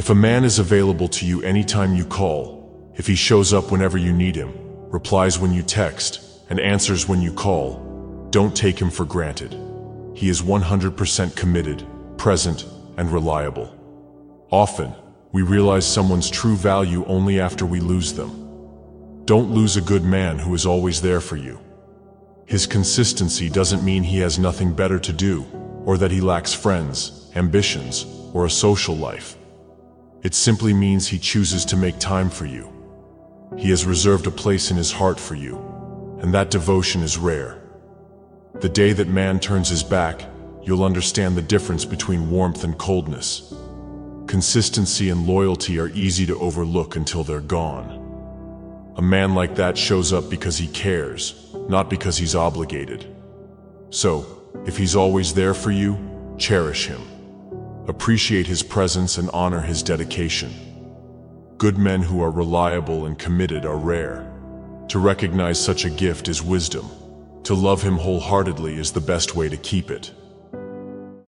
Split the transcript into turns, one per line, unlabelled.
If a man is available to you anytime you call, if he shows up whenever you need him, replies when you text, and answers when you call, don't take him for granted. He is 100% committed, present, and reliable. Often, we realize someone's true value only after we lose them. Don't lose a good man who is always there for you. His consistency doesn't mean he has nothing better to do, or that he lacks friends, ambitions, or a social life. It simply means he chooses to make time for you. He has reserved a place in his heart for you, and that devotion is rare. The day that man turns his back, you'll understand the difference between warmth and coldness. Consistency and loyalty are easy to overlook until they're gone. A man like that shows up because he cares, not because he's obligated. So, if he's always there for you, cherish him. Appreciate his presence and honor his dedication. Good men who are reliable and committed are rare. To recognize such a gift is wisdom. To love him wholeheartedly is the best way to keep it.